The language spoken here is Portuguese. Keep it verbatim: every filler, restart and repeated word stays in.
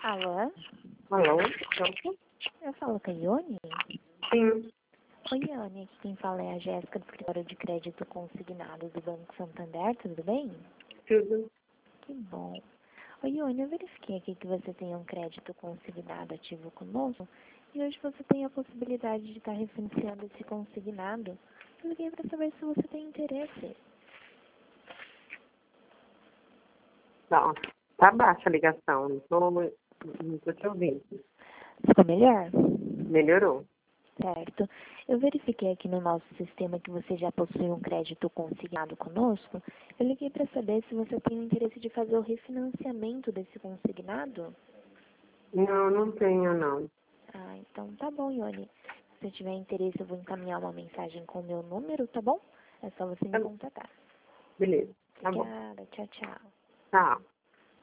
Alô? Alô? Pronto? Eu falo com a Ione? Sim. Oi, Ione, aqui quem fala é a Jéssica do escritório de crédito consignado do Banco Santander, tudo bem? Tudo. Que bom. Oi, Ione, eu verifiquei aqui que você tem um crédito consignado ativo conosco e hoje você tem a possibilidade de estar refinanciando esse consignado. Eu liguei para saber se você tem interesse. Tá, tá baixa a ligação, não tô, não tô te ouvindo. Ficou melhor? Melhorou. Certo. Eu verifiquei aqui no nosso sistema que você já possui um crédito consignado conosco. Eu liguei para saber se você tem o interesse de fazer o refinanciamento desse consignado. Não, não tenho não. Ah, então tá bom, Ione. Se você tiver interesse, eu vou encaminhar uma mensagem com o meu número, tá bom? É só você me Tá, contatar. beleza, tá bom. Obrigada, tchau, tchau. Tá.